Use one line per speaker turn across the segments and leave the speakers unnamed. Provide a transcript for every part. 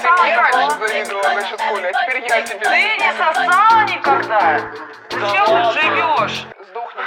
Ты мне раньше завидовала насчет Коли, а теперь я тебе.
Ты не сосала никогда? Чем ты живешь?
Сдохни.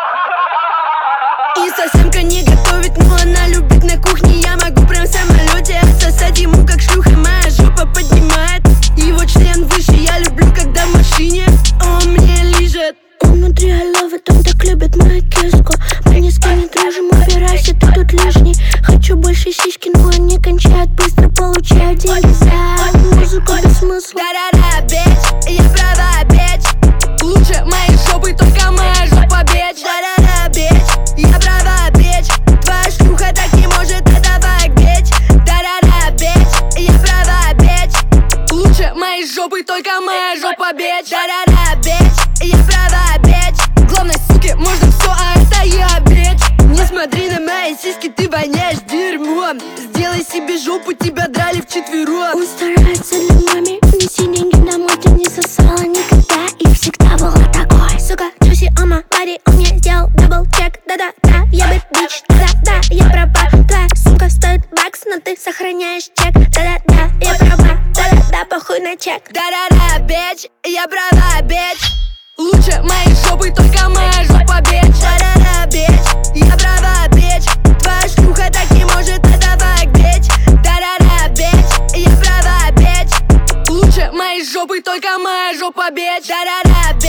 И совсемка не готовит, но она любит на кухне. Я могу прям в самолете отсосать ему, как шлюха. Моя жопа поднимает его член выше. Я люблю, когда в машине он мне лижет. Он внутри ловит, он так любит мою киску. Мы ни с кем не дружим, убирайся, ты тут лишний. Хочу больше сиськи, но они кончают быстро. Получаю деньги за музыку без смысла. Да-да-да, бич, я права, бич. Лучше моей жопы только моя жопа, бич. Да-да-да, бич, я права, бич. Твоя шлюха так не может, давай, бич. Да-да-да, бич, я права, бич. Лучше моей жопы только моя жопа, бич. Да-да-да, бич, я права, бич. Главной суки можно все, а это я, бич. Не смотри на мои сиськи, ты воняешь дерьмом. Сделай себе жопу, тебя драли вчетвером. Он старается для маме, неси деньги домой. Ты не сосала никогда и всегда была такой. Сука, Джуси, ома, пари, он мне сделал дабл-чек. Да-да-да, я бы бич, да-да-да, я права. Твоя сумка стоит бакс, но ты сохраняешь чек. Да-да-да, я права, да-да-да, похуй на чек. Да-да-да, бич, я права, бич. Лучше моей жопы только моя жопа, бич. Да-да-да, бич, я права, бич. Твоя шлюха так не может, давай, бич. Да-да-да, бич, я права, бич. Лучше моей жопы только моя жопа, бич. Да-да-да, бич.